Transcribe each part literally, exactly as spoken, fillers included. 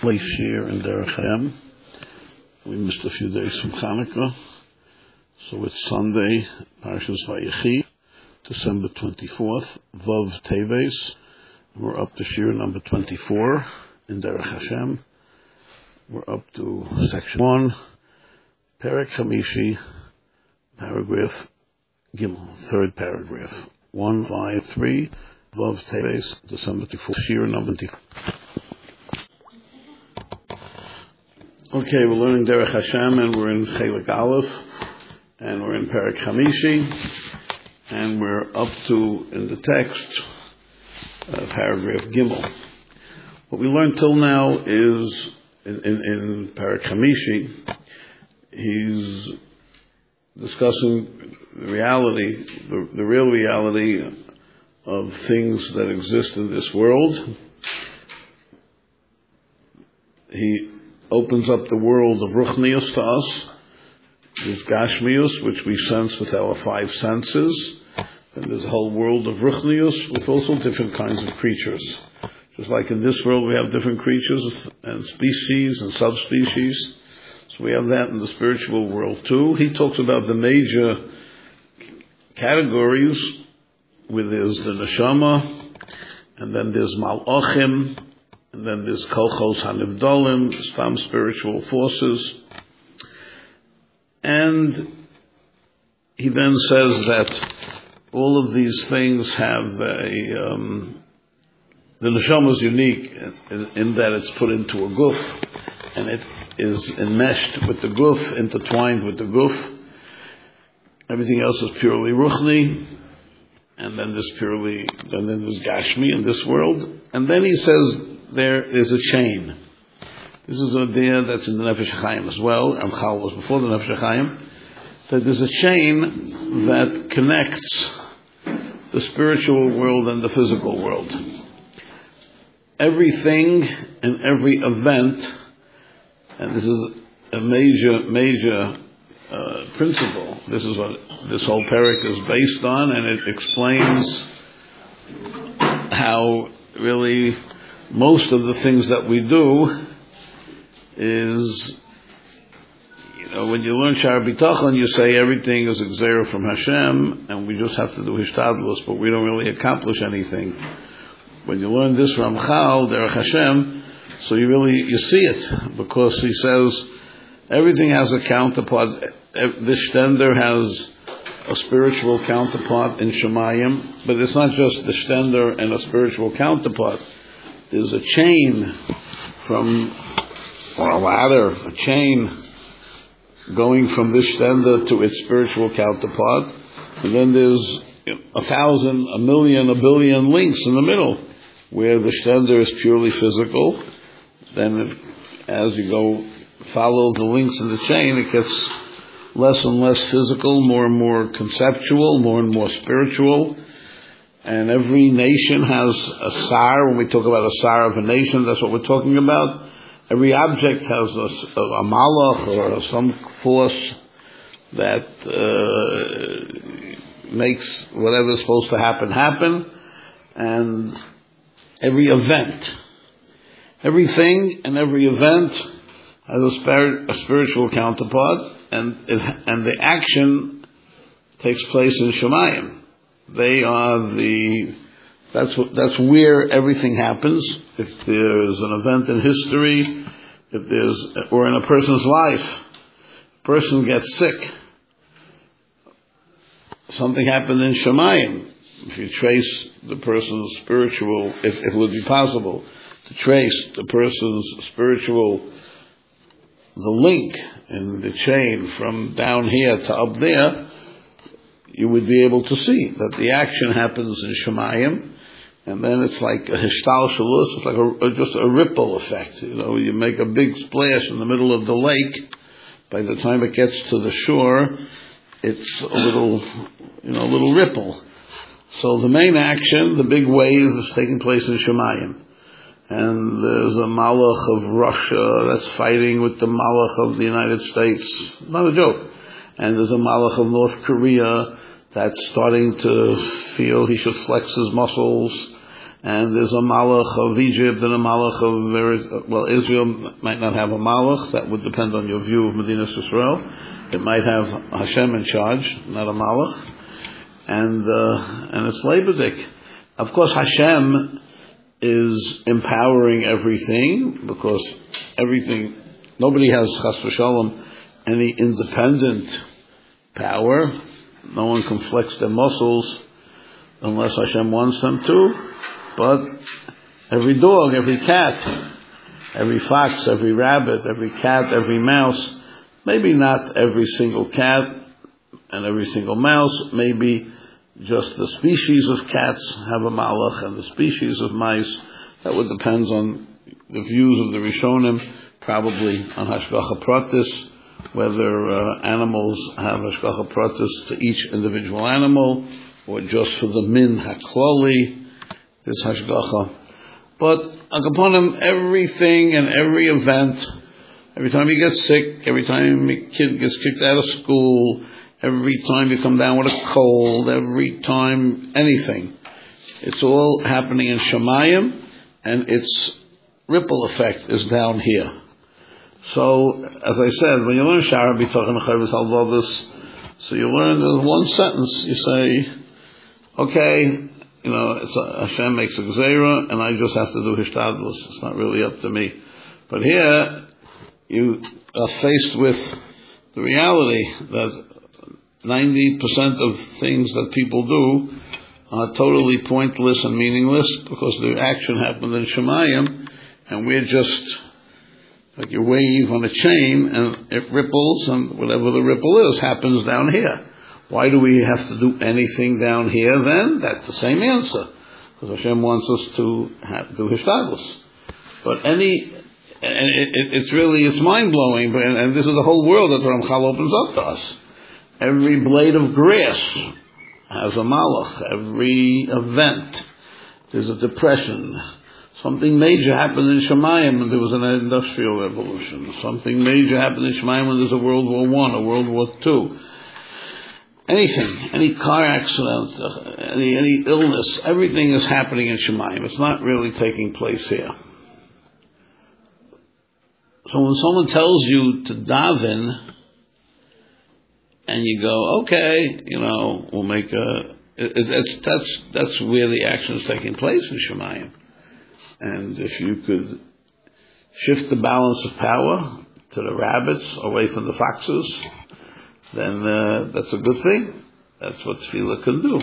place here in Derech Hashem. We missed a few days from Hanukkah, so it's Sunday, Parshas Vayechi, December twenty-fourth, Vav Teves. We're up to Shir number twenty-four in Derech Hashem. We're up to section one, Perek Hamishi, paragraph Gimel, third paragraph, one five three, Vav Teves, December twenty-fourth, Shir number twenty-four. Okay, we're learning Derech Hashem, and we're in Chelik Aleph, and we're in Perek Hamishi, and we're up to, in the text, uh, paragraph Gimel. What we learned till now is, in, in, in Perek Hamishi, he's discussing the reality, the, the real reality of things that exist in this world. He opens up the world of Ruchnius to us. There's Gashmius, which we sense with our five senses. And there's a whole world of Ruchnius with also different kinds of creatures. Just like in this world we have different creatures and species and subspecies. So we have that in the spiritual world too. He talks about the major categories, where there's the Neshama, and then there's Malachim, and then there's Kolchos Hanivdalim, Stam spiritual forces. And he then says that all of these things have a, um, the Neshama is unique in, in that it's put into a guf, and it is enmeshed with the guf, intertwined with the guf. Everything else is purely Ruchni, and then there's purely, and then there's Gashmi in this world. And then he says there is a chain. This is an idea that's in the Nefesh HaChaim as well. Ramchal was before the Nefesh HaChaim. That there's a chain that connects the spiritual world and the physical world. Everything and every event, and this is a major, major uh, principle. This is what this whole parak is based on, and it explains how really most of the things that we do is, you know, when you learn Shar B'tachon, you say everything is a gzeira from Hashem, and we just have to do Hishtadlus, but we don't really accomplish anything. When you learn this Ramchal, Derech Hashem, so you really, you see it, because he says everything has a counterpart. This Stender has a spiritual counterpart in Shemayim, but it's not just the Stender and a spiritual counterpart. There's a chain from, or a ladder, a chain going from this Stender to its spiritual counterpart, and then there's a thousand, a million, a billion links in the middle, where the Stender is purely physical. Then it, as you go follow the links in the chain, it gets less and less physical, more and more conceptual, more and more spiritual. And every nation has a sar. When we talk about a sar of a nation, that's what we're talking about. Every object has a, a malach or some force that uh, makes whatever is supposed to happen happen. And every event, everything and every event has a, spir- a spiritual counterpart, and it, and the action takes place in Shemayim. They are the, that's what, that's where everything happens. If there's an event in history, if there's, or in a person's life, a person gets sick, something happened in Shemayim. If you trace the person's spiritual, if, if it would be possible to trace the person's spiritual, the link in the chain from down here to up there, you would be able to see that the action happens in Shemayim, and then it's like a hishtalshalus, it's like a, a, just a ripple effect. You know, you make a big splash in the middle of the lake. By the time it gets to the shore, it's a little, you know, a little ripple. So the main action, the big wave, is taking place in Shemayim. And there's a malach of Russia that's fighting with the malach of the United States. Not a joke. And there's a malach of North Korea that's starting to feel he should flex his muscles. and there's a malach of Egypt and a malach of there is, well, Israel might not have a malach. That would depend on your view of Medina Yisrael. It might have Hashem in charge, not a malach, and uh, and it's Leibedik. Of course, Hashem is empowering everything because everything. Nobody has chas v'shalom any independent power. No one can flex their muscles unless Hashem wants them to. But every dog, every cat, every fox, every rabbit, every cat, every mouse, maybe not every single cat and every single mouse, maybe just the species of cats have a malach and the species of mice. That would depend on the views of the Rishonim, probably on Hashgacha Pratis, whether uh, animals have Hashgacha Pratis to each individual animal, or just for the min haklali, this Hashgacha. But upon him, everything and every event, every time he gets sick, every time a kid gets kicked out of school, every time you come down with a cold, every time anything, it's all happening in Shemayim, and its ripple effect is down here. So, as I said, when you learn Shara B'Tachon Chavis Halvavis, so you learn in one sentence, you say, okay, you know, it's a, Hashem makes a Gzeira, and I just have to do Hishtadlus. It's not really up to me. But here, you are faced with the reality that ninety percent of things that people do are totally pointless and meaningless because the action happened in Shemayim, and we're just like you wave on a chain and it ripples, and whatever the ripple is happens down here. Why do we have to do anything down here then? That's the same answer. Because Hashem wants us to have, do Hishtadlus. But any, and it, it, it's really, it's mind-blowing, but, and, and this is the whole world that Ramchal opens up to us. Every blade of grass has a malach. Every event, there's a depression. Something major happened in Shemayim when there was an industrial revolution. Something major happened in Shemayim when there's a World War One, a World War Two. Anything, any car accident, any, any illness, everything is happening in Shemayim. It's not really taking place here. So when someone tells you to daven, and you go, okay, you know, we'll make a, it, it's, that's, that's where the action is taking place in Shemayim. And if you could shift the balance of power to the rabbits away from the foxes, then uh, that's a good thing. That's what tefillah can do.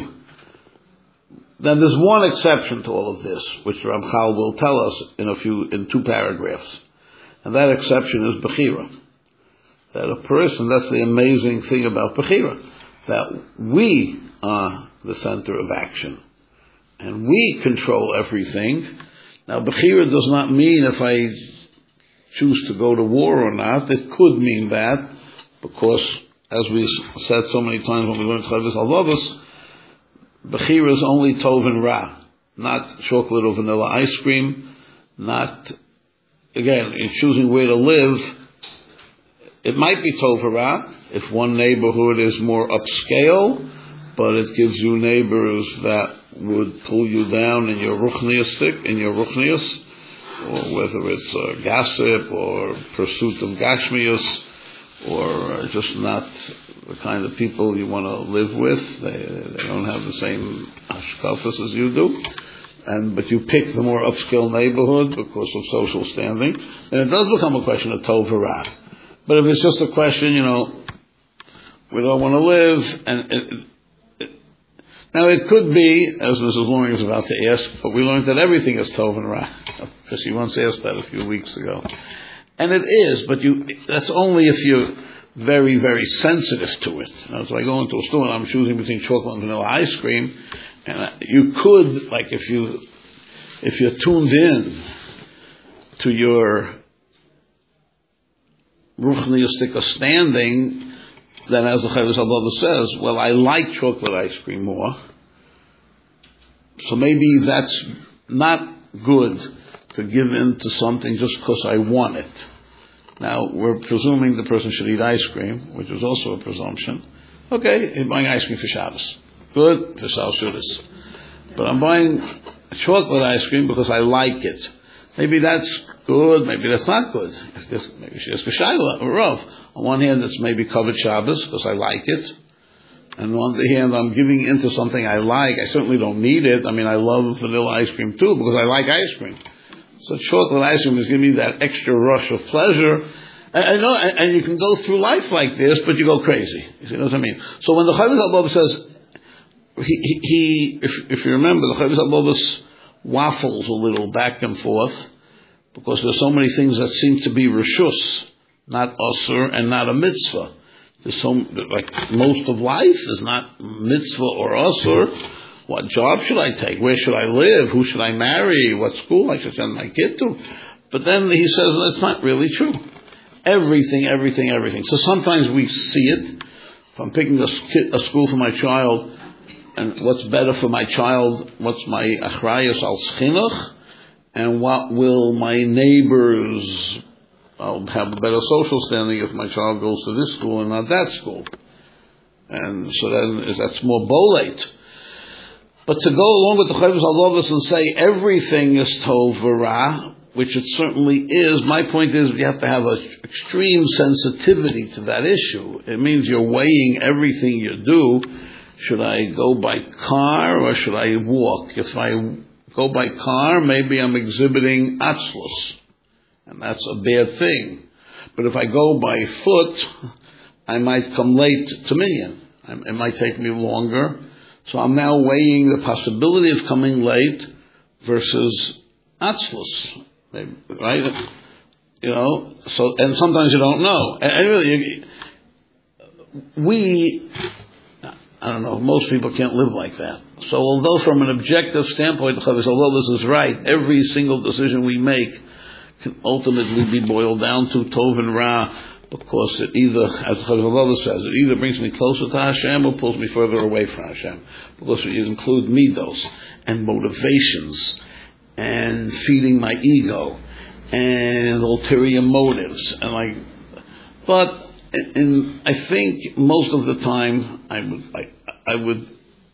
Then there's one exception to all of this, which Ramchal will tell us in a few, in two paragraphs. And that exception is Bechira. That a person, that's the amazing thing about Bechira, that we are the center of action. And we control everything. Now, Bechira does not mean if I choose to go to war or not. It could mean that, because, as we said so many times when we learned Chavis Halvavis, Bechira is only Tov and Ra, not chocolate or vanilla ice cream, not, again, in choosing where to live. It might be Tov and Ra if one neighborhood is more upscale, but it gives you neighbors that would pull you down in your ruchnius stick, in your ruchnius, or whether it's uh, gossip or pursuit of gashmius, or just not the kind of people you want to live with. They, they don't have the same hashkafas as you do. And, but you pick the more upscale neighborhood because of social standing. And it does become a question of tov v'ra. But if it's just a question, you know, we don't want to live, and it, it, now it could be, as Missus Loring is about to ask, but we learned that everything is tov and ra, because she once asked that a few weeks ago. And it is, but you, that's only if you're very, very sensitive to it. Now, so I go into a store and I'm choosing between chocolate and vanilla ice cream, and you could, like if you, if you're tuned in to your ruchniistic standing, then as the Chavis Halvavis says, well, I like chocolate ice cream more, so maybe that's not good to give in to something just because I want it. Now, we're presuming the person should eat ice cream, which is also a presumption. Okay, you're buying ice cream for Shabbos. Good, for Sal Shudas. But I'm buying chocolate ice cream because I like it. Maybe that's good, maybe that's not good. If this, maybe she has Kashayla or Rav. On one hand, it's maybe covered Shabbos because I like it. And on the other hand, I'm giving into something I like. I certainly don't need it. I mean, I love vanilla ice cream too because I like ice cream. So chocolate ice cream is giving me that extra rush of pleasure. And, I know, and, and you can go through life like this, but you go crazy. You know what I mean? So when the Chavis Al-Baba says, he, he, he if, if you remember, the Chavis Al-Baba waffles a little back and forth because there's so many things that seem to be reshus, not asur and not a mitzvah. There's so, like, most of life is not mitzvah or asur. What job should I take? Where should I live? Who should I marry? What school I should send my kid to? But then he says that's not really true. Everything, everything, everything. So sometimes we see it. If I'm picking a, kid, a school for my child, and what's better for my child, what's my achrayus al chinuch, and what will my neighbors, I'll have a better social standing if my child goes to this school and not that school. And so then that's more bolate. But to go along with the Chavis Al-Lovas and say everything is tov v'ra, which it certainly is, my point is you have to have an extreme sensitivity to that issue. It means you're weighing everything you do. Should I go by car or should I walk? If I go by car, maybe I'm exhibiting atzlus, and that's a bad thing. But if I go by foot, I might come late to minyan. It might take me longer. So I'm now weighing the possibility of coming late versus atzlus, right? You know, so, and sometimes you don't know. And really, we, I don't know, most people can't live like that. So although from an objective standpoint, although this is right, every single decision we make can ultimately be boiled down to tov and ra, because it either, as Chazav says, it either brings me closer to Hashem or pulls me further away from Hashem. Because it includes midos and motivations and feeding my ego and ulterior motives and like. But in, in, I think most of the time I would I, I would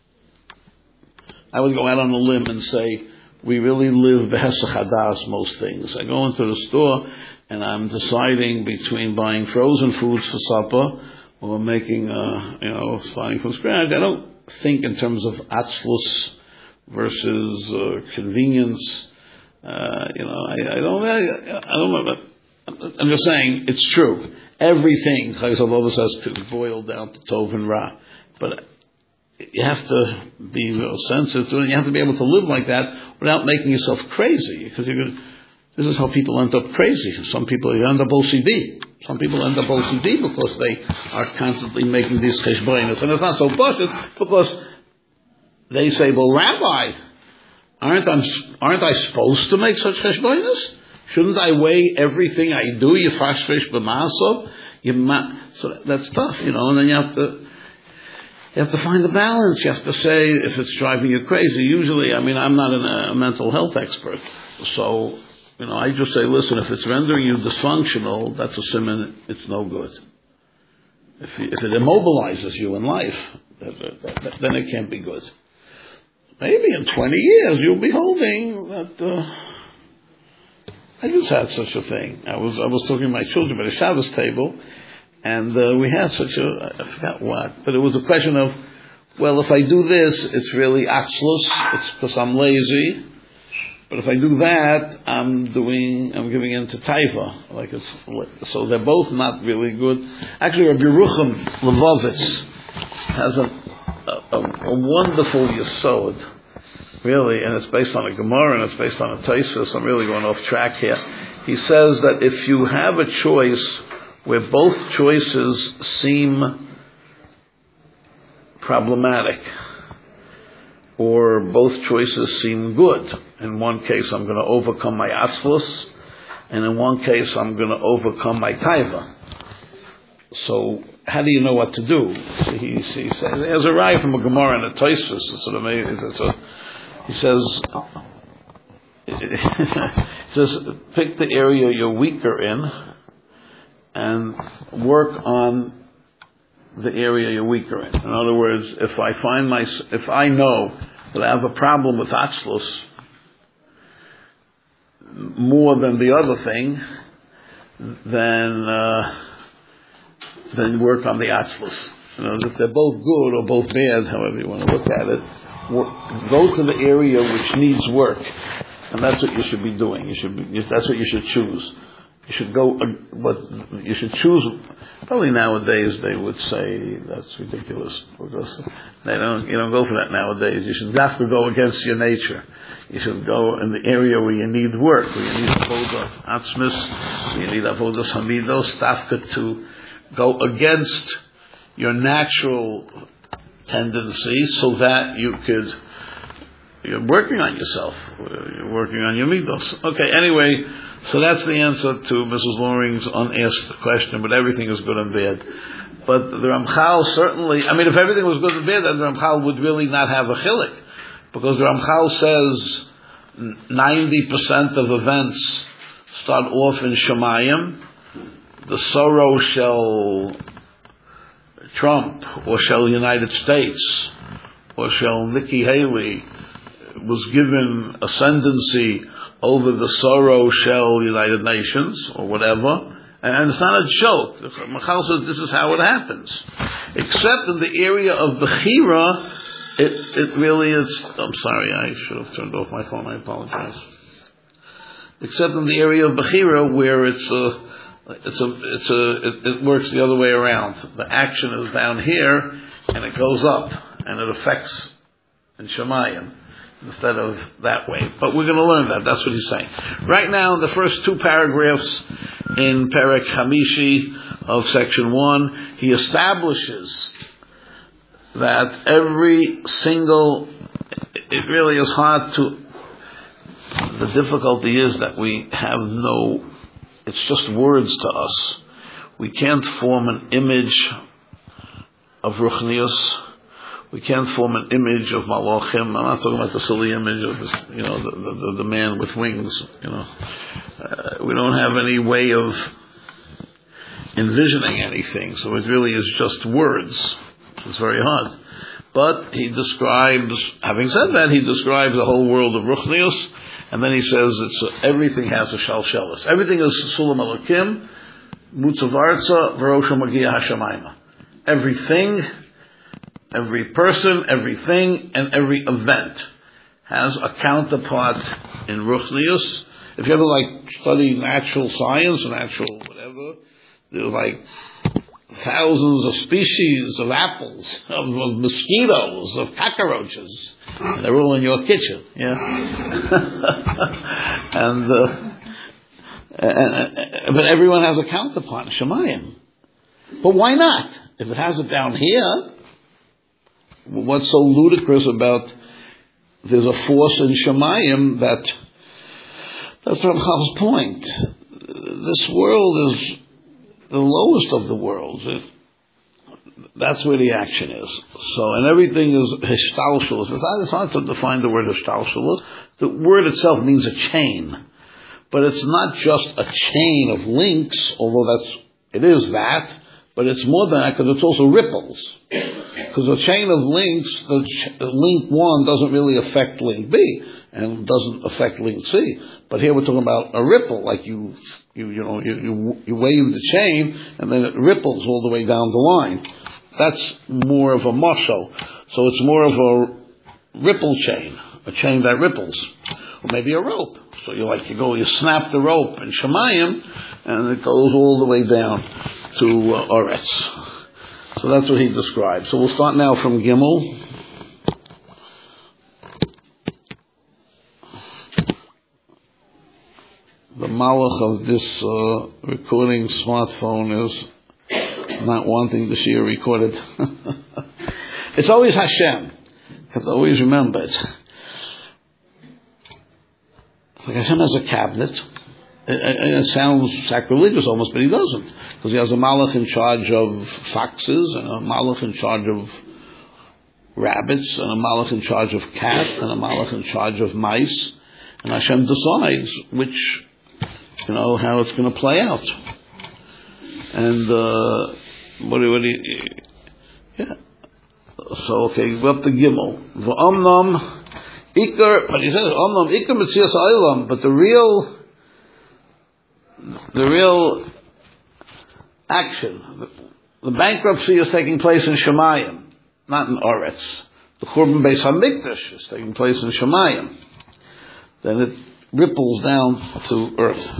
I would go out on a limb and say we really live behesach hadas most things. I go into the store and I'm deciding between buying frozen foods for supper or making, uh, you know, starting from scratch. I don't think in terms of atzlus versus uh, convenience. Uh, you know, I, I don't, I, I don't know. But I'm just saying it's true. Everything, Chayes says, could boil down to tov and ra. But you have to be real sensitive to it. You have to be able to live like that without making yourself crazy, because you're going. This is how people end up crazy. Some people end up O C D. Some people end up O C D because they are constantly making these cheshbonos. And it's not so bullshit because they say, well, Rabbi, aren't I, aren't I supposed to make such cheshbonos? Shouldn't I weigh everything I do? You fashfish b'masov. You ma- so that's tough, you know, and then you have to, you have to find the balance. You have to say if it's driving you crazy. Usually, I mean, I'm not an, a mental health expert, so, you know, I just say, listen, if it's rendering you dysfunctional, that's a simon, it's no good. If, you, if it immobilizes you in life, that, that, that, then it can't be good. Maybe in twenty years you'll be holding that. Uh, I just had such a thing. I was I was talking to my children at a Shabbos table, and uh, we had such a, I forgot what, but it was a question of, well, if I do this, it's really atzlus, it's because I'm lazy. But if I do that, I'm doing, I'm giving in to taiva. Like it's, so they're both not really good. Actually, Rabbi Yerucham Levovitz has a, a, a, a wonderful yesod, really, and it's based on a Gemara and it's based on a Tosfos. I'm really going off track here. He says that if you have a choice where both choices seem problematic, or both choices seem good. In one case, I'm going to overcome my atzlus, and in one case, I'm going to overcome my taiva. So, how do you know what to do? So he, he says, there's a raya from a Gemara and a Tosfos. It's sort of amazing. It's a, he says, it says, pick the area you're weaker in, and work on the area you're weaker in. In other words, if I find my, if I know that I have a problem with atzlus, more than the other thing, then uh, then work on the atzlus. You know, if they're both good or both bad, however you want to look at it, work, go to the area which needs work, and that's what you should be doing. You should be, that's what you should choose. You should go, but you should choose. Probably nowadays they would say that's ridiculous because they don't. You don't go for that nowadays. You should have to go against your nature. You should go in the area where you need work, where you need avodas atzmis, where you need avodas hamidos, tafka to go against your natural tendency, so that you could. You're working on yourself. You're working on your midos. Okay. Anyway. So that's the answer to Missus Loring's unasked question, but everything is good and bad. But the Ramchal certainly, I mean, if everything was good and bad, then the Ramchal would really not have a chilik. Because the Ramchal says ninety percent of events start off in Shemayim. The sorrow shall trump, or shall United States, or shall Nikki Haley was given ascendancy over the sorrow shall United Nations, or whatever, and it's not a joke. Machal says this is how it happens. Except in the area of Bechira, it, it really is, I'm sorry, I should have turned off my phone, I apologize. Except in the area of Bechira, where it's a, it's a, it's a, it, it works the other way around. The action is down here, and it goes up, and it affects in Shemayim, instead of that way. But we're going to learn that. That's what he's saying. Right now, in the first two paragraphs in Perek Hamishi of section one, he establishes that every single, it really is hard to, the difficulty is that we have no, it's just words to us. We can't form an image of Ruchnius. We can't form an image of Malachim. I'm not talking about the silly image of this, you know, the, the, the man with wings. You know, uh, we don't have any way of envisioning anything. So it really is just words. It's very hard. But he describes, having said that, he describes the whole world of Ruchnius, and then he says it's a, everything has a shalshelis. Everything is Sulam Elokim, Mutzavarza, V'rosha Magia Hashemayma. Everything. Every person, everything, and every event has a counterpart in Ruchnius. If you ever like study natural science or natural whatever, there are like thousands of species of apples, of, of mosquitoes, of cockroaches. And they're all in your kitchen, yeah. and, uh, and but everyone has a counterpart, Shemayim. But why not? If it has it down here. What's so ludicrous about there's a force in Shemayim that that's Ramchal's point. This world is the lowest of the worlds. It, that's where the action is. So, and everything is hishtalshelus. It's hard to define the word hishtalshelus. The word itself means a chain, but it's not just a chain of links. Although that's it is that, but it's more than that because it's also ripples. Because a chain of links, the ch- link one doesn't really affect link B, and doesn't affect link C. But here we're talking about a ripple, like you, you, you know, you, you, you wave the chain, and then it ripples all the way down the line. That's more of a mashal. So it's more of a ripple chain, a chain that ripples, or maybe a rope. So you like you go, you snap the rope in Shemayim, and it goes all the way down to uh, Oretz. So that's what he describes. So we'll start now from Gimel. The malach of this uh, recording smartphone is not wanting the shir recorded. It's always Hashem. You have to always remember it. It's like Hashem has a cabinet. It, it, it sounds sacrilegious almost, but he doesn't. Because he has a malach in charge of foxes, and a malach in charge of rabbits, and a malach in charge of cat, and a malach in charge of mice. And Hashem decides which, you know, how it's going to play out. And, uh, what do you, yeah. So, okay, we're up to Gimel. V'omnam ikar, but he says, omnam ikar mitzias ha'olam, but the real the real action, the, the bankruptcy is taking place in Shemayim, not in Oretz. The Churban Beis HaMikdash is taking place in Shemayim. Then it ripples down to earth.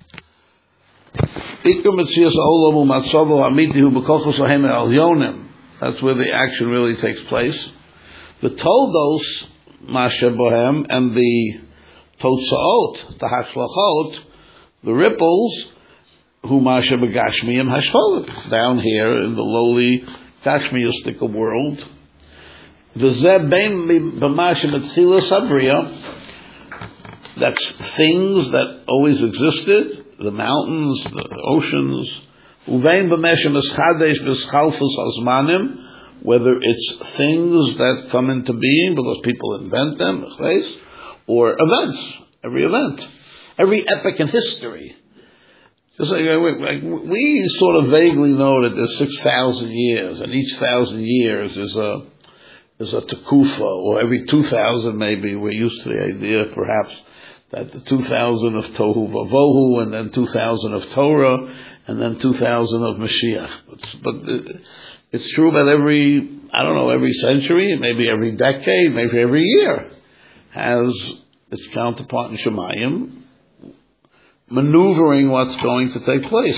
That's where the action really takes place. The Toldos, Masha Bohem, and the Totsaot, the Hashlochot, the ripples, who Masha Begashmiyim Hashfolim, down here in the lowly Gashmiyistic world. The Zeb B'Masha B'Tchila Sabriya, that's things that always existed, the mountains, the oceans. Uvein b'meshem eschadesh b'schalfus azmanim, whether it's things that come into being because people invent them, or events, every event, every epoch in history. Just like, like we sort of vaguely know that there's six thousand years, and each thousand years is a is a tekufa, or every two thousand maybe. We're used to the idea, perhaps, that the two thousand of Tohu Vavohu, and then two thousand of Torah, and then two thousand of Mashiach. It's, but it's true that every, I don't know, every century, maybe every decade, maybe every year, has its counterpart in Shemayim, maneuvering what's going to take place.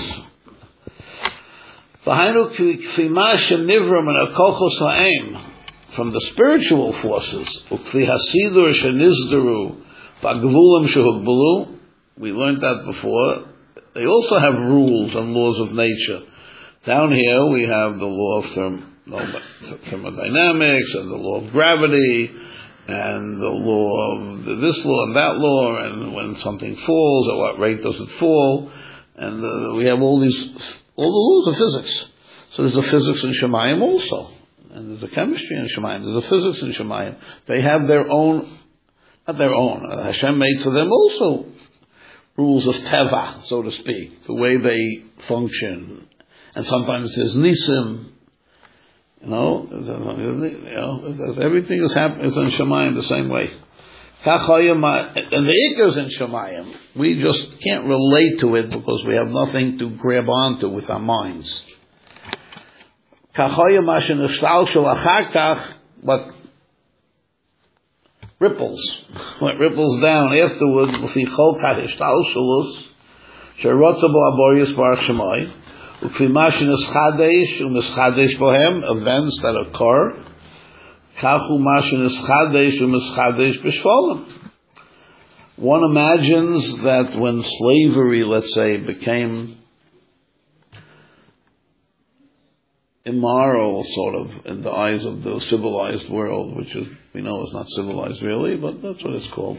From the spiritual forces, we learned that before. They also have rules and laws of nature. Down here we have the law of therm- thermodynamics and the law of gravity and the law of this law and that law, and when something falls, at what rate does it fall, and uh, we have all these, all the laws of physics. So there's a physics in Shemayim also, and there's a chemistry in Shemayim, there's a physics in Shemayim. They have their own, not their own, uh, Hashem made for them also rules of teva, so to speak, the way they function. And sometimes there's nisim, you know, you know, everything is happening is in Shemayim the same way. And the Iker is in Shemayim. We just can't relate to it because we have nothing to grab onto with our minds. But ripples, what ripples down afterwards, events that occur. One imagines that when slavery, let's say, became immoral, sort of, in the eyes of the civilized world, which is, we know is not civilized really, but that's what it's called.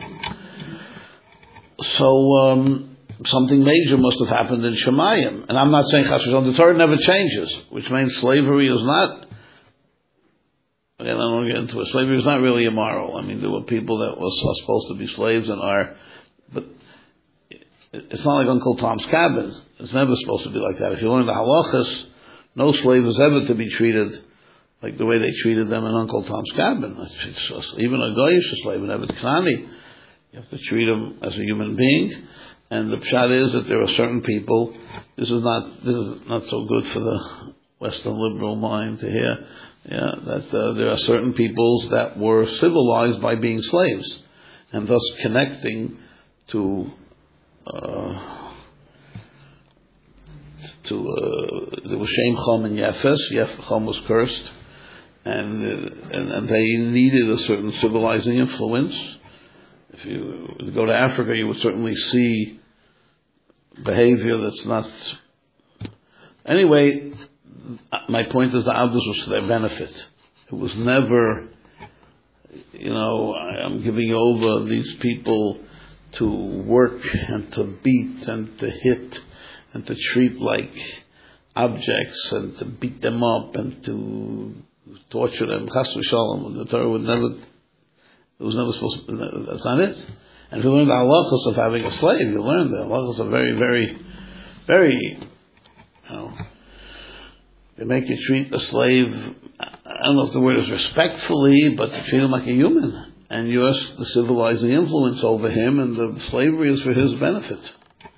So, um, something major must have happened in Shemayim. And I'm not saying Chas v'Shalom, the Torah never changes, which means slavery is not, again, I don't want to get into it, slavery is not really immoral. I mean, there were people that were supposed to be slaves and are, but it's not like Uncle Tom's Cabin. It's never supposed to be like that. If you learn the halachas, no slave is ever to be treated like the way they treated them in Uncle Tom's Cabin. It's just, even a goyish slave, an Evet Knani, you have to treat him as a human being. And the pshat is that there are certain people, this is not, this is not so good for the Western liberal mind to hear, yeah, that uh, there are certain peoples that were civilized by being slaves, and thus connecting to, uh, to, uh, there was Shem, Chom, and Yefes. Yef, Chom was cursed, and, uh, and, and they needed a certain civilizing influence. If you go to Africa, you would certainly see behavior that's not... Anyway, my point is the Avdus was for their benefit. It was never, you know, I'm giving over these people to work and to beat and to hit and to treat like objects and to beat them up and to torture them. Chas v'Shalom. The Torah would never... It was never supposed to, that's not it. And if you learn the halachos of having a slave, you learn the halachos are very, very, very, you know, they make you treat a slave, I don't know if the word is respectfully, but to treat him like a human. And you're the civilizing influence over him, and the slavery is for his benefit.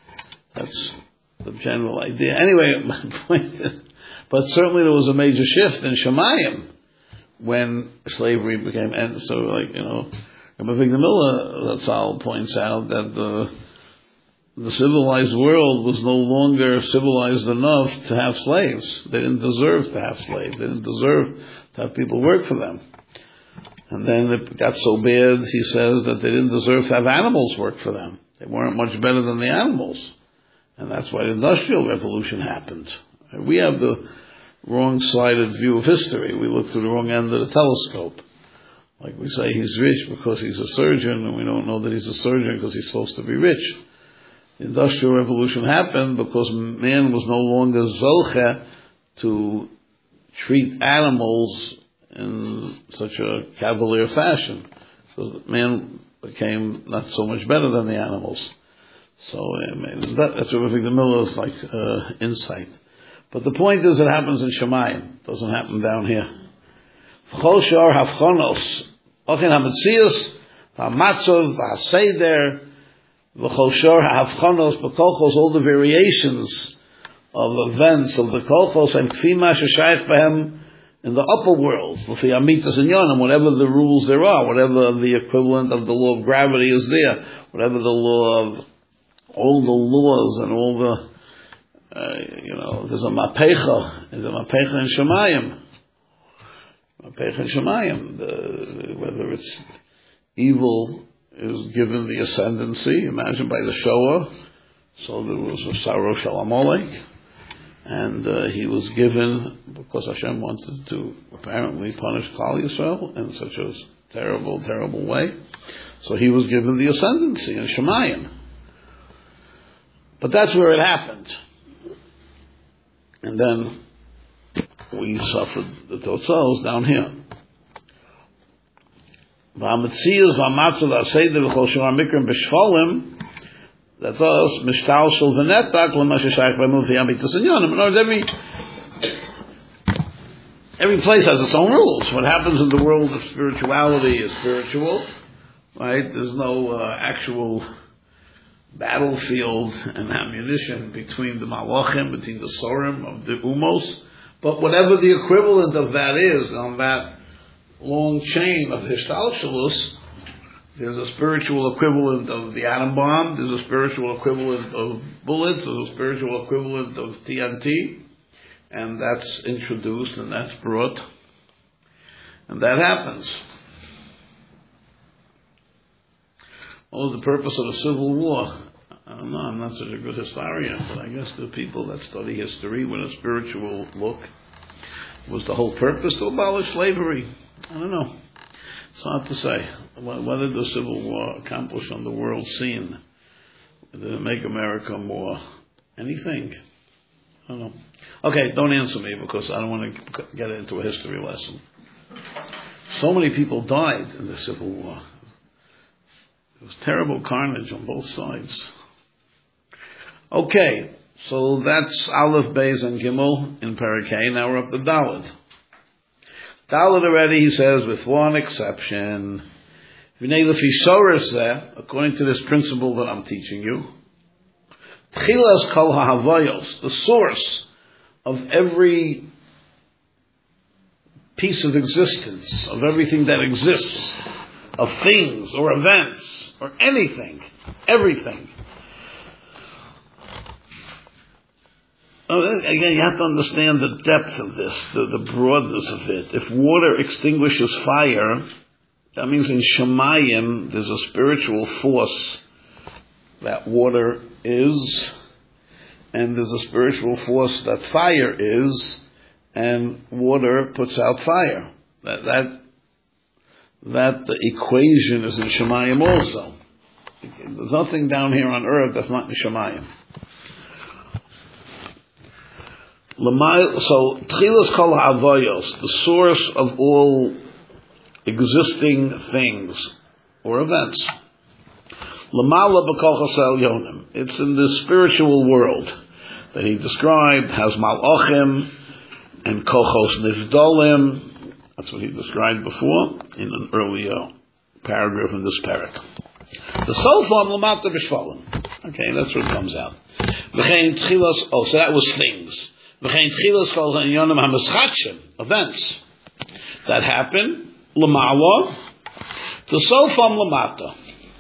That's the general idea. Anyway, my point is, but certainly there was a major shift in Shemayim when slavery became, and so like, you know, Rabbi Avigdor Miller, Zatzal points out that the the civilized world was no longer civilized enough to have slaves. They didn't deserve to have slaves. They didn't deserve to have people work for them. And then it got so bad, he says, that they didn't deserve to have animals work for them. They weren't much better than the animals. And that's why the Industrial Revolution happened. We have the wrong-sided view of history. We look through the wrong end of the telescope. Like we say he's rich because he's a surgeon, and we don't know that he's a surgeon because he's supposed to be rich. The Industrial Revolution happened because man was no longer zolche to treat animals in such a cavalier fashion. So man became not so much better than the animals. So um, that, that's what I think the Miller's like uh, insight. But the point is, it happens in Shemayim. It doesn't happen down here. V'chol shor havchonos, ochin hametzius, v'hamatzov, v'haseder, v'chol shor havchonos, b'kolchos, all the variations of events of the kolchos, and kfima sheshayich b'hem in the upper world, l'fi amitas and yonim, whatever the rules there are, whatever the equivalent of the law of gravity is there, whatever the law of all the laws and all the Uh, you know, there's a mapecha, there's a mapecha in Shemayim. Mapecha in Shemayim. The, whether it's evil is given the ascendancy, imagine by the Shoah. So there was a Saro Shalamolek, and uh, he was given, because Hashem wanted to apparently punish Klal Yisrael in such a terrible, terrible way. So he was given the ascendancy in Shemayim. But that's where it happened. And then we suffered the totzos down here. That's us. In other words, every every place has its own rules. What happens in the world of spirituality is spiritual, right? There's no uh, actual battlefield and ammunition between the malachim, between the sorim of the umos, but whatever the equivalent of that is on that long chain of hishtalshalus, there's a spiritual equivalent of the atom bomb, there's a spiritual equivalent of bullets, there's a spiritual equivalent of T N T, and that's introduced and that's brought, and that happens. What was the purpose of the Civil War? I don't know, I'm not such a good historian, but I guess the people that study history with a spiritual look, was the whole purpose to abolish slavery? I don't know. It's hard to say. What, what did the Civil War accomplish on the world scene? Did it make America more anything? I don't know. Okay, don't answer me because I don't want to get into a history lesson. So many people died in the Civil War. It was terrible carnage on both sides. Okay, so that's Aleph, Beis, and Gimel in Perek Hey. Now we're up to Dalet. Dalet already, he says, with one exception. According to this principle that I'm teaching you, Tchilas kol ha'havayos, the source of every piece of existence, of everything that exists, of things or events, or anything, everything. Again, you have to understand the depth of this, the, the broadness of it. If water extinguishes fire, that means in Shemayim there's a spiritual force that water is, and there's a spiritual force that fire is, and water puts out fire. That that that the equation is in Shemayim also. There's nothing down here on earth that's not in Shemayim. So, Tchilas kol ha'avayos, the source of all existing things or events. Lamala b'kol chasel yonim. It's in the spiritual world that he described, has malachim and kochos nivdolim. That's what he described before in an earlier paragraph in this parak. The Sofam Lamata B'Shvalim. Okay, that's what comes out. V'chein Tchilas, oh, so that was things. V'chein Tchilas Kol Ha'inyonim HaMeschatshim, events that happen, L'ma'ala, the Sofam Lamata.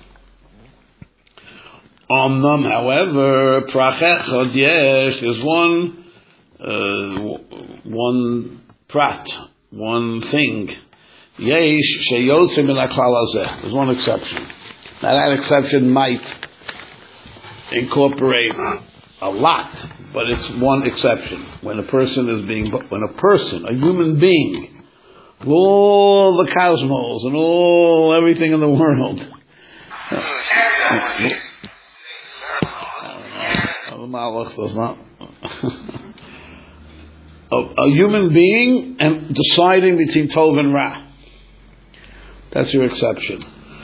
Omnam, however, Prachechad Yesh, there's one, uh, one prat, one thing. Yesh Sheyotze Min HaKlal Hazeh. There's one exception. Now that exception might incorporate a lot, but it's one exception. When a person is being, when a person, a human being, with all the cosmos and all everything in the world, does not. a, a human being and deciding between Tov and Ra. That's your exception.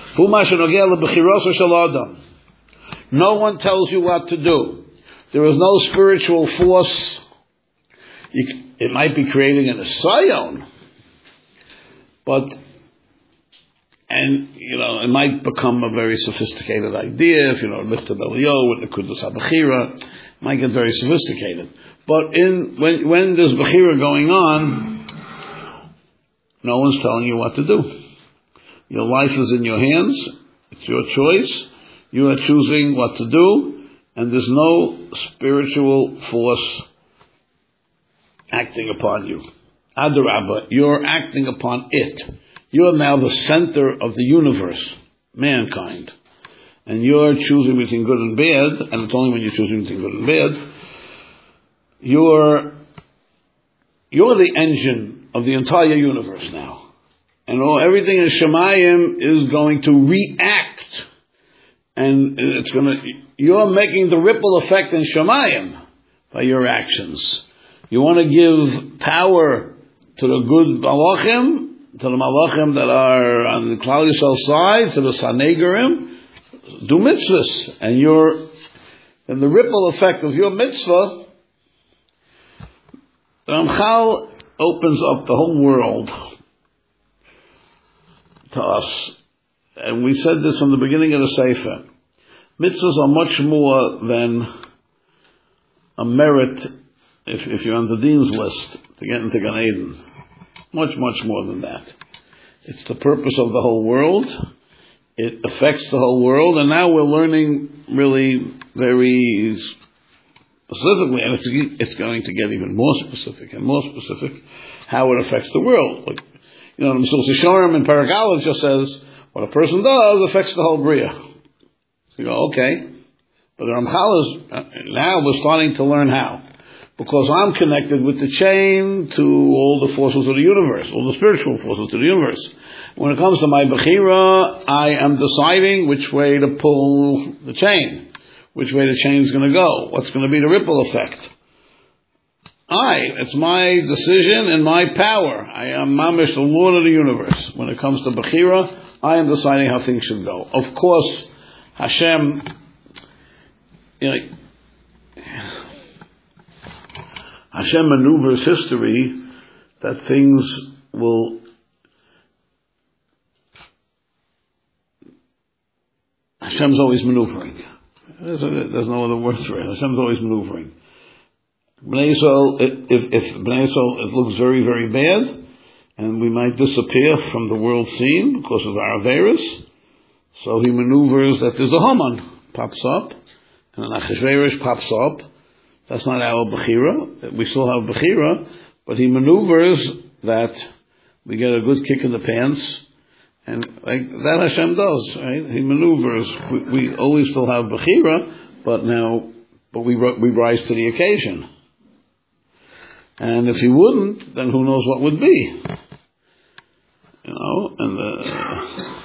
No one tells you what to do. There is no spiritual force. You, it might be creating an asayon, but, and, you know, it might become a very sophisticated idea, if you know, Michtav Eliyahu with the Kudus HaBechira, it might get very sophisticated. But in, when, when there's Bechira going on, no one's telling you what to do. Your life is in your hands. It's your choice. You are choosing what to do, and there's no spiritual force acting upon you. Adarabba, you're acting upon it. You are now the center of the universe, mankind. And you're choosing between good and bad, and it's only when you're choosing between good and bad. You're, you're the engine of the entire universe now. And all, everything in Shemayim is going to react. And it's going to, you're making the ripple effect in Shemayim by your actions. You want to give power to the good malachim, to the malachim that are on the Klal Yisrael side, to the Sanegarim, do mitzvahs. And you're, and the ripple effect of your mitzvah, the Ramchal opens up the whole world to us. And we said this from the beginning of the Sefer. Mitzvahs are much more than a merit if, if you're on the Dean's list to get into Gan Eden. Much, much more than that. It's the purpose of the whole world. It affects the whole world. And now we're learning really very specifically, and it's, it's going to get even more specific and more specific, how it affects the world. Like, you know, the Mesillas Yesharim in Perek Aleph just says, what a person does affects the whole Bria. So you go, okay. But the Ramchal is, uh, now we're starting to learn how. Because I'm connected with the chain to all the forces of the universe, all the spiritual forces of the universe. When it comes to my Bechira, I am deciding which way to pull the chain, which way the chain is going to go, what's going to be the ripple effect. I, it's my decision and my power. I am Mamish, the Lord of the universe. When it comes to Bechira, I am deciding how things should go. Of course, Hashem, you know, Hashem maneuvers history that things will, Hashem's always maneuvering. There's, a, there's no other word for it. Hashem's always maneuvering. Bnei Yisrael, if, if Bnei Yisrael, it looks very, very bad, and we might disappear from the world scene because of our Averis, so he maneuvers that there's a Haman pops up, and an Achashverosh pops up. That's not our Bechira. We still have Bechira, but he maneuvers that we get a good kick in the pants, and like that Hashem does, right? He maneuvers. We, we always still have Bechira, but now, but we we rise to the occasion. And if he wouldn't, then who knows what would be? You know, and uh,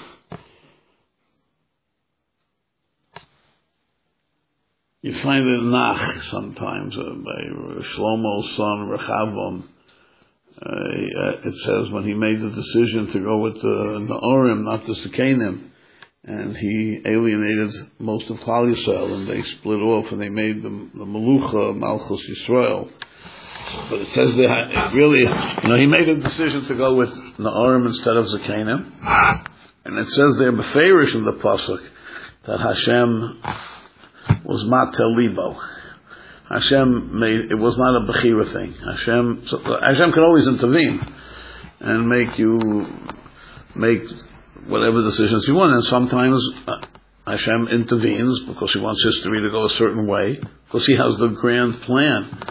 you find it in Nach sometimes uh, by Shlomo's son Rechavam. Uh, it says when he made the decision to go with the, the Orim, not the Sekenim, and he alienated most of Klal Yisrael, and they split off, and they made the, the Melucha Malchus Yisrael. But it says that really, you know, he made a decision to go with Na'arim instead of Zakanim. And it says there, Beferish in the Pasuk, that Hashem was matel libo. Hashem made, it was not a bechira thing. Hashem, so Hashem can always intervene and make you make whatever decisions you want. And sometimes uh, Hashem intervenes because He wants history to go a certain way, because He has the grand plan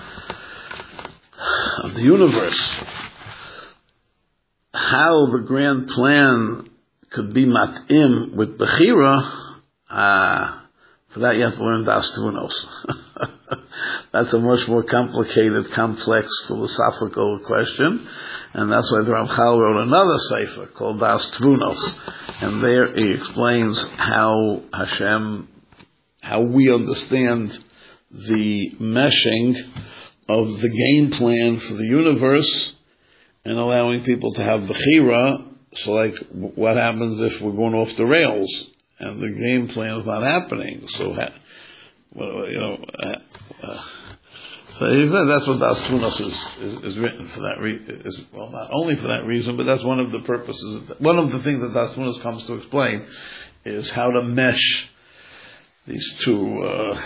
of the universe. How the grand plan could be mat'im with bechira, ah, for that you have to learn Das Tvunos. That's a much more complicated, complex, philosophical question, and that's why the Ramchal wrote another sefer called Das Tvunos, and there he explains how Hashem, how we understand the meshing of the game plan for the universe and allowing people to have bechira. So, like, what happens if we're going off the rails and the game plan is not happening? So, well, you know, uh, uh, so he said that's what Das Tvunos is, is, is written for that reason. Is, well, not only for that reason, but that's one of the purposes. One of the things that Das Tvunos comes to explain is how to mesh these two uh,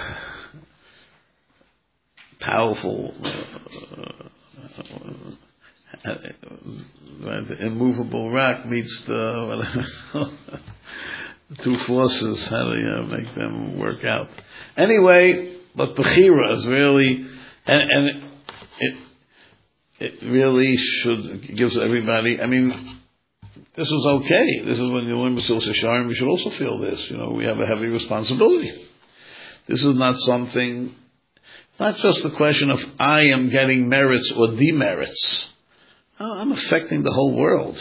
powerful, uh, uh, the immovable rock meets the, the two forces. How do you make them work out? Anyway, but bechira is really, and, and it it really should gives everybody. I mean, this is okay. This is when you learn Mesilas Yesharim. You should also feel this. You know, we have a heavy responsibility. This is not something. Not just the question of I am getting merits or demerits. Oh, I'm affecting the whole world.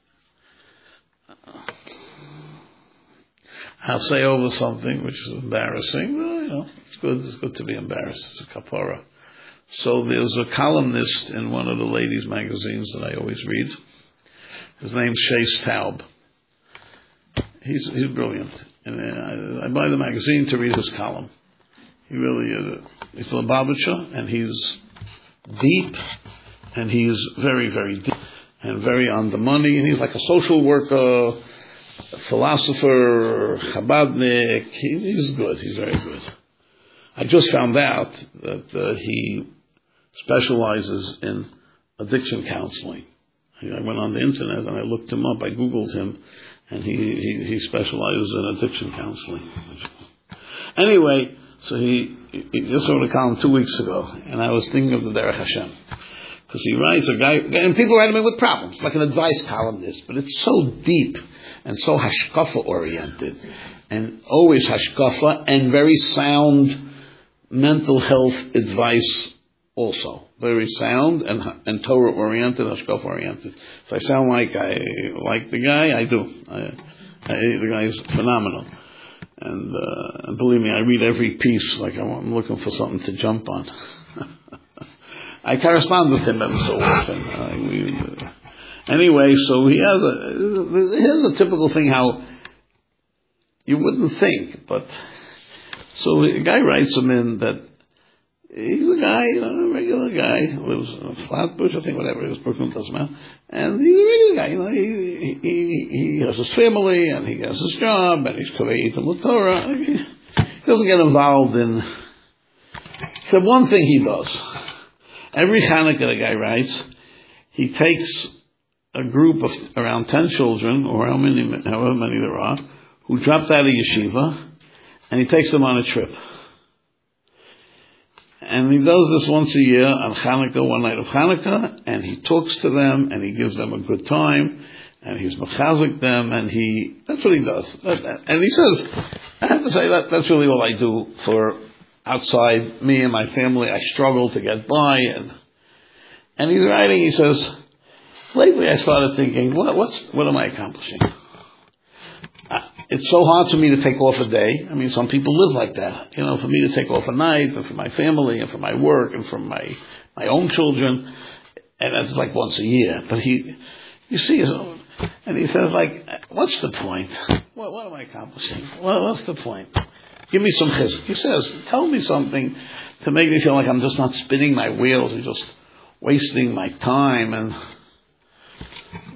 I'll say over something which is embarrassing. Well, you know, it's good. It's good to be embarrassed. It's a kapara. So there's a columnist in one of the ladies' magazines that I always read. His name's Shais Taub. He's he's brilliant, and I, I buy the magazine to read his column. He really is. He's from Lubavitcher, and he's deep, and he's very, very deep, and very on the money, and he's like a social worker, a philosopher, Chabadnik. He, he's good. He's very good. I just found out that uh, he specializes in addiction counseling. I went on the internet and I looked him up. I Googled him, and he, he, he specializes in addiction counseling. Anyway, so he, he just wrote a column two weeks ago, and I was thinking of the Derech Hashem. Because he writes, a guy, and people write him in with problems, like an advice columnist, but it's so deep and so hashkafa oriented, and always hashkafa, and very sound mental health advice also. Very sound and and Torah oriented, hashkafa oriented. If I sound like I like the guy, I do. I, I, the guy is phenomenal. And, uh, and believe me, I read every piece like I'm looking for something to jump on. I correspond with him ever so often. Uh, we, uh, anyway, so he has a, here's a typical thing how you wouldn't think, but so the guy writes him in that he's a guy, you know, a regular guy who lives in Flatbush, I think, whatever it is, Brooklyn, doesn't matter. And he's a regular guy, you know, he, he, he has his family, and he has his job, and he's Kavei Yitam L'Torah. He doesn't get involved in, except one thing he does. Every Hanukkah, the guy writes, he takes a group of around ten children, or how many, however many there are, who dropped out of yeshiva, and he takes them on a trip. And he does this once a year on Hanukkah, one night of Hanukkah, and he talks to them, and he gives them a good time, and he's mechazik them, and he, that's what he does. And he says, I have to say that that's really all I do for outside me and my family. I struggle to get by, and and he's writing, he says, lately I started thinking, what, what's, what am I accomplishing? It's so hard for me to take off a day. I mean, some people live like that. You know, for me to take off a night, and for my family, and for my work, and for my, my own children, and that's like once a year. But he, you see, and he says, like, what's the point? What, what am I accomplishing? Well, what's the point? Give me some chizuk. He says, tell me something to make me feel like I'm just not spinning my wheels and just wasting my time. And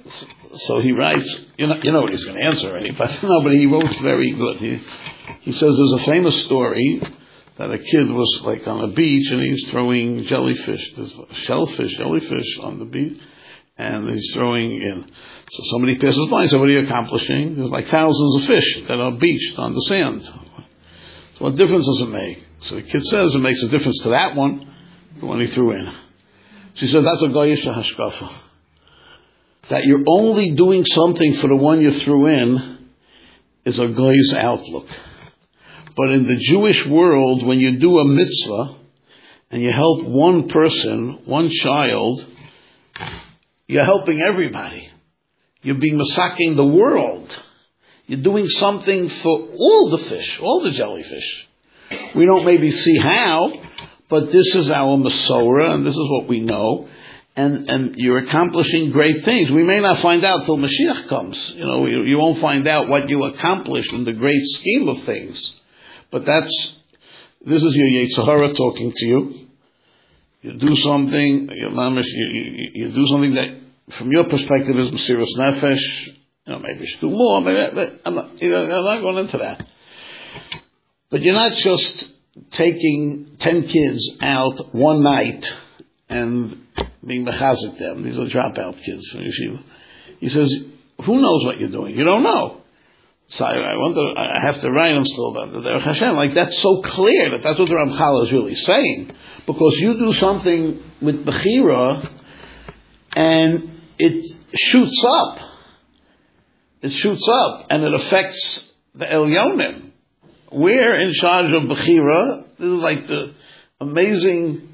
so he writes, you know, you know what he's going to answer already, but no, but he wrote very good. He, he says there's a famous story that a kid was like on a beach and he's throwing jellyfish, there's shellfish, jellyfish on the beach, and he's throwing in. So somebody passes by and says, what are you accomplishing? There's like thousands of fish that are beached on the sand. So what difference does it make? So the kid says it makes a difference to that one, the one he threw in. She said, that's a goyish hashkafa. That you're only doing something for the one you threw in is a goy's outlook. But in the Jewish world, when you do a mitzvah and you help one person, one child, you're helping everybody. You're being masaking the world. You're doing something for all the fish, all the jellyfish. We don't maybe see how, but this is our Masorah, and this is what we know. And, and you're accomplishing great things. We may not find out till Mashiach comes. You know, you, you won't find out what you accomplished in the great scheme of things. But that's, this is your Yetzer Hara talking to you. You do something, you, you, you do something that, from your perspective, is Mesiras Nefesh. You know, maybe you should do more, maybe, but I'm not, you know, I'm not going into that. But you're not just taking ten kids out one night and being mechazik them. These are dropout kids from yeshiva. He says, who knows what you're doing? You don't know. So I, I wonder, I have to write them still about the Derech Hashem. Like, that's so clear that that's what the Ramchal is really saying. Because you do something with Bechira and it shoots up. It shoots up and it affects the Elyonim. We're in charge of Bechira. This is like the amazing,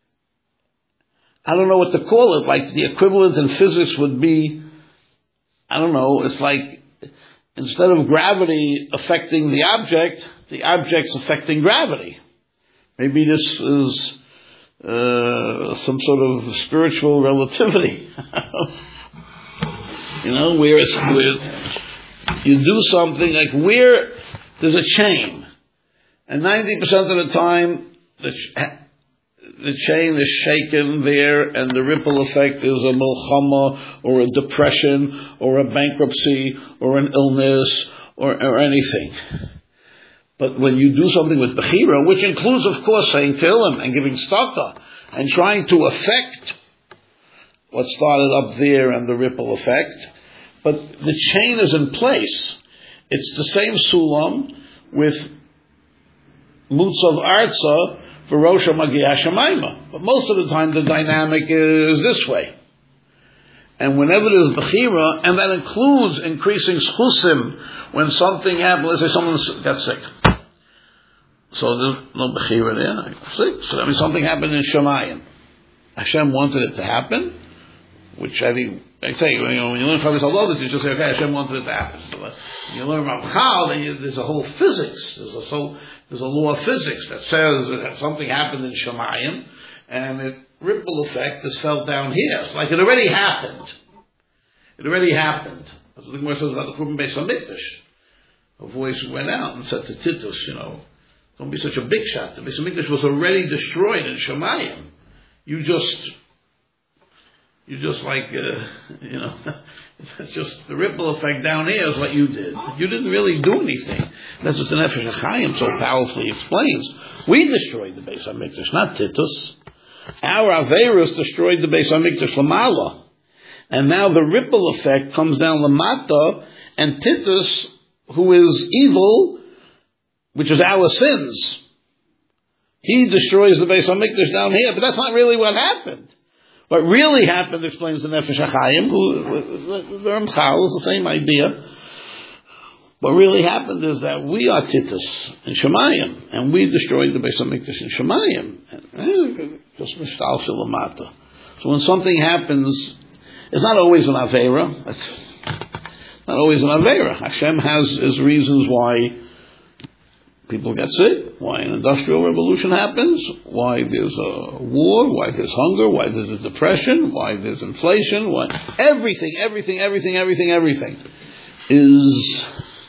I don't know what to call it, like the equivalent in physics would be, I don't know, it's like instead of gravity affecting the object, the object's affecting gravity. Maybe this is uh, some sort of spiritual relativity. You know, where, it's, where you do something, like where there's a chain, and ninety percent of the time, the, the chain is shaken there, and the ripple effect is a milchama, or a depression, or a bankruptcy, or an illness, or, or anything. But when you do something with Bechira, which includes, of course, saying Tehillim and giving tzedakah, and trying to affect what started up there and the ripple effect, but the chain is in place. It's the same sulam with Mutzav Arza for Rosh Magiah Shemaima. But most of the time the dynamic is this way. And whenever there's Bechira, and that includes increasing schusim, when something happens, let's say someone gets sick. So there's no Bechira there, sick. So that means something happened in Shemayim. Hashem wanted it to happen, which I think, I tell you, you know, when you learn from Halacha, you just say, okay, Hashem wanted it to happen. So when you learn Ramchal, then you, there's a whole physics. There's a, so, there's a law of physics that says that something happened in Shemayim, and the ripple effect is felt down here. So like it already happened. It already happened. That's what the Gemara says about the Churban Beis HaMikdash. A voice went out and said to Titus, you know, don't be such a big shot. The Beis HaMikdash was already destroyed in Shemayim. You just... You just like, uh, you know, it's just the ripple effect down here is what you did. You didn't really do anything. That's what the Nefesh HaChaim so powerfully explains. We destroyed the Beis HaMikdash, not Titus. Our Averos destroyed the Beis HaMikdash Lamala. And now the ripple effect comes down Lamata, and Titus, who is evil, which is our sins, he destroys the Beis HaMikdash down here. But that's not really what happened. What really happened, explains the Nefesh HaChaim, who, the Ramchal, is the same idea. What really happened is that we are Titus in Shemayim, and we destroyed the Beis HaMikdash in Shemayim. And, just mishtal shilamata. So when something happens, it's not always an Aveira. It's not always an Aveira. Hashem has his reasons why people get sick, why an industrial revolution happens, why there's a war, why there's hunger, why there's a depression, why there's inflation, why everything, everything, everything, everything, everything is.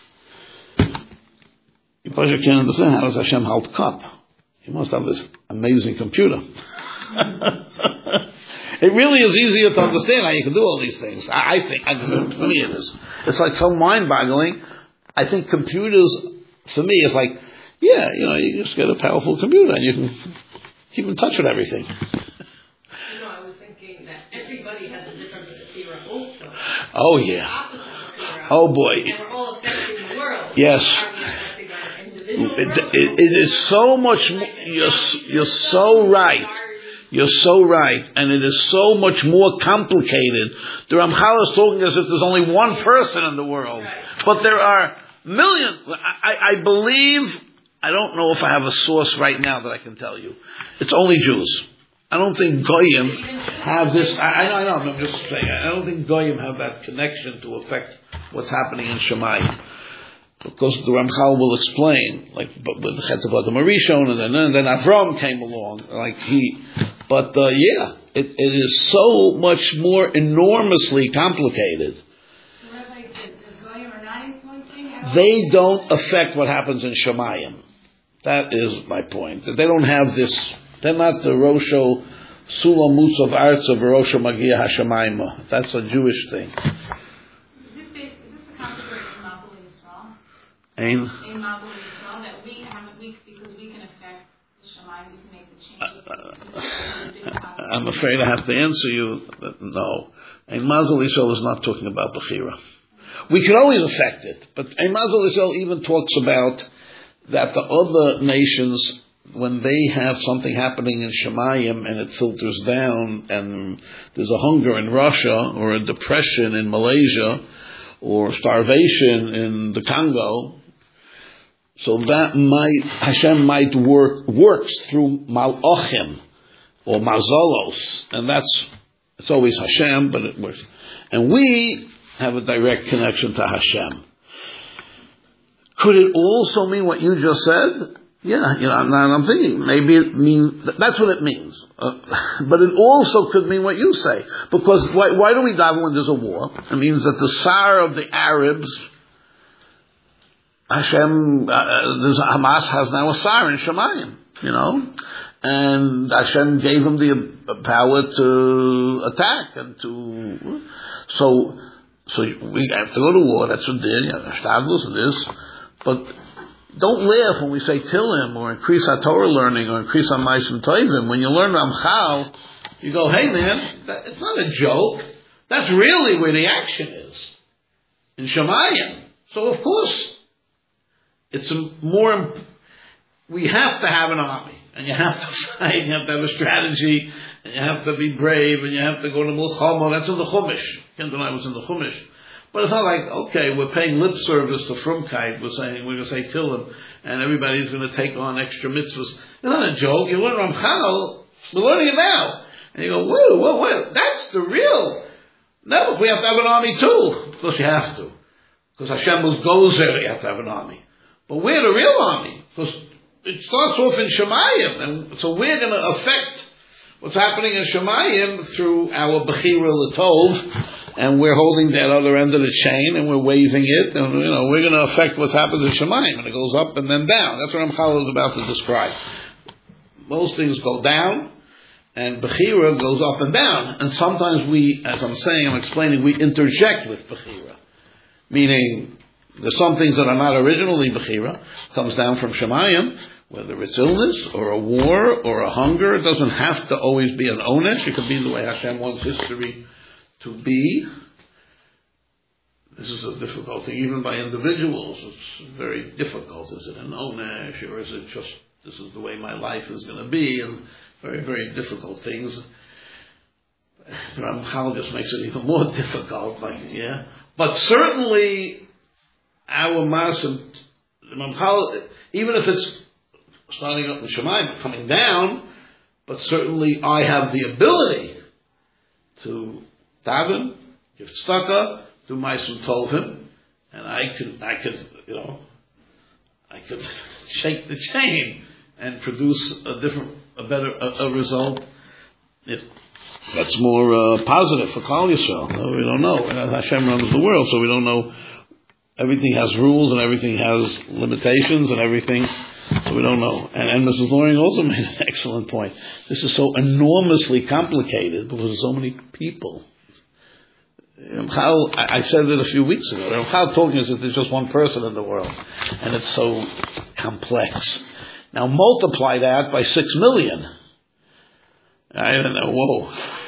You probably can't understand how does Hashem hold cup. He must have this amazing computer. It really is easier to understand how you can do all these things. I, I think, I, for me it is. It's like so mind-boggling. I think computers, for me, is like, yeah, you know, you just get a powerful computer and you can keep in touch with everything. You know, I was thinking that everybody has a different Bechira also. Oh, yeah. Oh, boy. And we're all affecting the world. Yes. Are we affecting our individual It, world? it, it is so much more, you're, you're so right. You're so right. And it is so much more complicated. The Ramchal is talking as if there's only one person in the world. But there are millions. I, I believe, I don't know if I have a source right now that I can tell you. It's only Jews. I don't think Goyim have this, I, I know, I know, I'm just saying, I don't think Goyim have that connection to affect what's happening in Shemayim. Because the Ramchal will explain, like, but with the Chetzavat Marishon, and then, and then Avram came along, like he, but, uh, yeah, it, it is so much more enormously complicated. So Rabbi, the Goyim are not influencing? They don't affect what happens in Shemayim. That is my point. They don't have this, they're not the Rosho Sulam Mutz of Arts of Rosho Magia Hashemayim. That's a Jewish thing. Ain? In Mabul Yisrael, that we have a week because we can affect the Shemayim, we can make the changes. Uh, I'm afraid I have to answer you that no. Ein Mazel Yisrael is not talking about Bechira. We can always affect it, but Ein Mazel Yisrael even talks about that the other nations, when they have something happening in Shemayim and it filters down, and there's a hunger in Russia or a depression in Malaysia or starvation in the Congo, so that might, Hashem might work, works through Malachim or Mazalos, and that's, it's always Hashem, but it works. And we have a direct connection to Hashem. Could it also mean what you just said? Yeah, you know, I'm, I'm thinking, maybe it means, that's what it means. Uh, but it also could mean what you say. Because why, why do we daven when there's a war? It means that the Tsar of the Arabs, Hashem, uh, there's, Hamas has now a Tsar in Shemayim, you know, and Hashem gave him the power to attack and to, so, so we have to go to war, that's what they're, you know, Shtadlus and this, but don't laugh when we say Tillim or increase our Torah learning or increase our Ma'asim Tovim. When you learn Ramchal, you go, hey man, that, it's not a joke. That's really where the action is. In Shemayim. So of course, it's a more, we have to have an army. And you have to fight, and you have to have a strategy, and you have to be brave, and you have to go to Milchama. That's in the Chumash. Kent and I was in the Chumash. But it's not like, okay, we're paying lip service to Frumkeit. We're saying, we're going to say Tillim, and everybody's going to take on extra mitzvahs. It's not a joke. You learn Ramchal, we're learning it now. And you go, whoa, whoa, whoa, that's the real. No, we have to have an army too. Of course you have to. Because Hashem goes there, you have to have an army. But we're the real army. Because it starts off in Shemayim. And so we're going to affect what's happening in Shemayim through our Bechira L'Tov. And we're holding that other end of the chain, and we're waving it, and you know we're going to affect what happens in Shemayim, and it goes up and then down. That's what Ramchal is about to describe. Most things go down, and Bechira goes up and down. And sometimes we, as I'm saying, I'm explaining, we interject with Bechira, meaning there's some things that are not originally Bechira, comes down from Shemayim, whether it's illness or a war or a hunger. It doesn't have to always be an onesh. It could be the way Hashem wants history to be. This is a difficult thing, even by individuals. It's very difficult. Is it an onesh, or is it just, this is the way my life is going to be? And very, very difficult things. The Ramchal just makes it even more difficult. Like, yeah. But certainly, our Ma'asim, the Ramchal, even if it's starting up in Shemayim, coming down, but certainly I have the ability to daven, give tzedakah, do Ma'asim Tovim, and I could, I could, you know, I could shake the chain and produce a different, a better, a, a result. If that's more uh, positive for Klal Yisrael. No, we don't know. Hashem runs the world, so we don't know. Everything has rules and everything has limitations and everything. So we don't know. And, and Missus Loring also made an excellent point. This is so enormously complicated because there's so many people. How I said it a few weeks ago. How talking as if there's just one person in the world, and it's so complex. Now multiply that by six million. I don't know. Whoa.